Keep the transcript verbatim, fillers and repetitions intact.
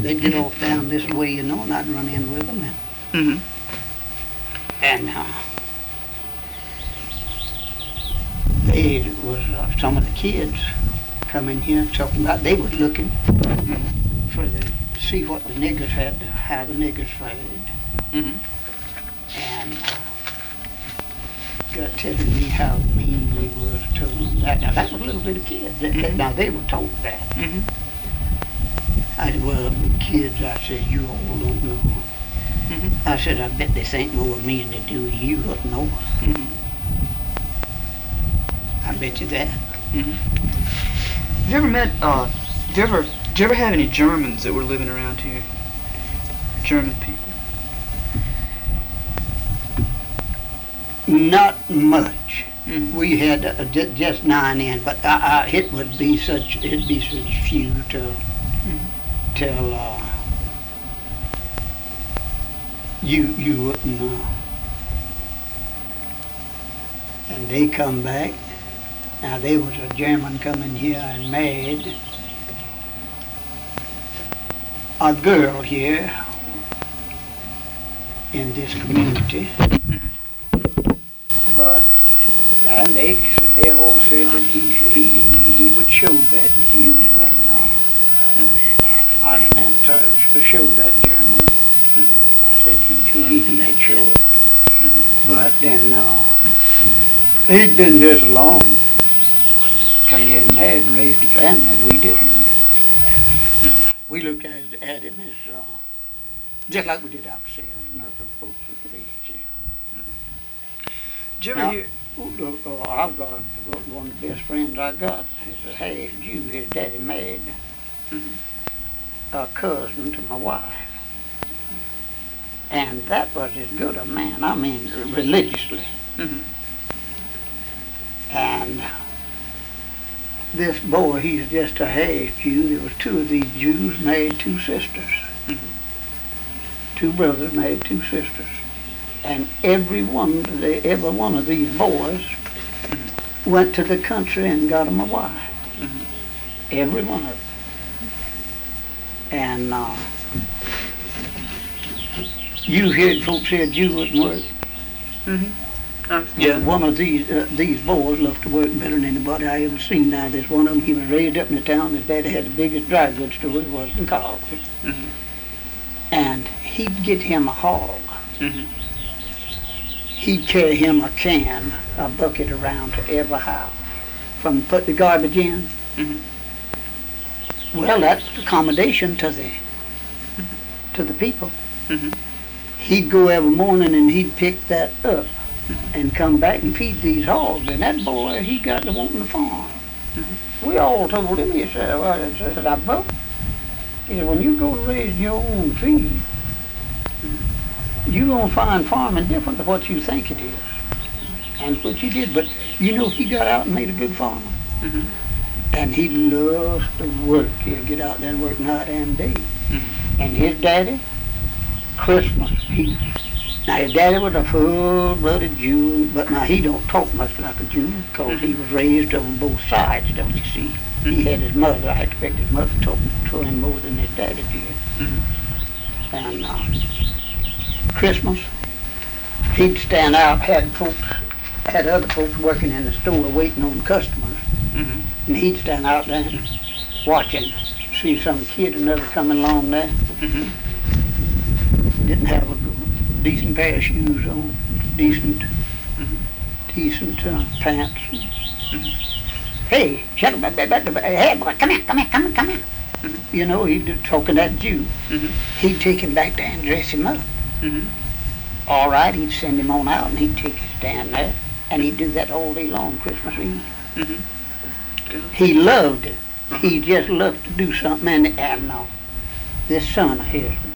they'd get off down this way, you know, and I'd run in with them. And, Mm-hmm. and uh, they was uh, some of the kids come in here talking about they was looking for the see what the niggers had, how the niggers fared, Mm-hmm. and uh, got telling me how mean we was to them. That, now that was a little bit of kids. That, that, Mhm. now they were told that. Mm-hmm. I said, well, kids, I said, you all don't know. Mm-hmm. I said, I bet this ain't more mean to do with you up north. Mm-hmm. I bet you that. Mm-hmm. Have you ever met, uh, did you ever, did you ever have any Germans that were living around here? German people? Not much. Mm-hmm. We had uh, j- just nine in, but uh, uh, it would be such, it'd be such few till, Mm-hmm. till uh, you you wouldn't know. And they come back. Now there was a German coming here and married a girl here in this community. But and they they all said that he he he, he would show that Jew and uh, I meant to show that German. Said he he he would show it. But then uh, he'd been here so long. Come here and married and raised a family. We didn't. We looked at, at him as uh, just like we did ourselves. Nothing folks would raise you. Did you ever Now, hear? uh, uh, I've got one of the best friends I got. He's a half Jew. His daddy married Mm-hmm. a cousin to my wife. And that was as good a man, I mean, religiously. Mm-hmm. And this boy, he's just a half Jew. There was two of these Jews married two sisters. Mm-hmm. Two brothers married two sisters. And every one, they, every one of these boys went to the country and got them a wife. Mm-hmm. Every one of them. And uh, you heard folks say a Jew wouldn't work. Mm-hmm. Uh, Yeah. yeah. One of these uh, these boys loved to work better than anybody I ever seen. Now, there's one of them, he was raised up in the town. His daddy had the biggest dry goods store it was in Carlton. Mm-hmm. And he'd get him a hog. Mm-hmm. He'd carry him a can, a bucket around to every house. From put the garbage in. Mm-hmm. Well, that's accommodation to the to the people. Mm-hmm. He'd go every morning and he'd pick that up and come back and feed these hogs. And that boy, he got to wanting the farm. Mm-hmm. We all told him, he said, well, I said, I vote. He said, when you go to raise your own feed, you're going to find farming different than what you think it is. And what he did, but you know, he got out and made a good farmer. Mm-hmm. And he loves to work. He'll get out there and work night and day. Mm-hmm. And his daddy, Christmas, he, now his daddy was a full-blooded Jew, but now he don't talk much like a Jew because he was raised on both sides, don't you see? He had his mother. I expect his mother talked to him more than his daddy did. Mm-hmm. And uh, Christmas, he'd stand out, had folks, had other folks working in the store waiting on customers, Mm-hmm. and he'd stand out there and watching, see some kid or another coming along there, Mm-hmm. didn't have a decent pair of shoes on, decent, Mm-hmm. decent uh, pants. Mm-hmm. Hey, shut up, hey boy, come here, come here, come here, come here. Mm-hmm. You know, he'd talking that Jew. Mm-hmm. He'd take him back there and dress him up. Mm-hmm. All right, he'd send him on out and he'd take his stand there, and he'd do that all day long, Christmas Eve. Mm-hmm. He loved it. He just loved to do something, and, and uh, this son of his,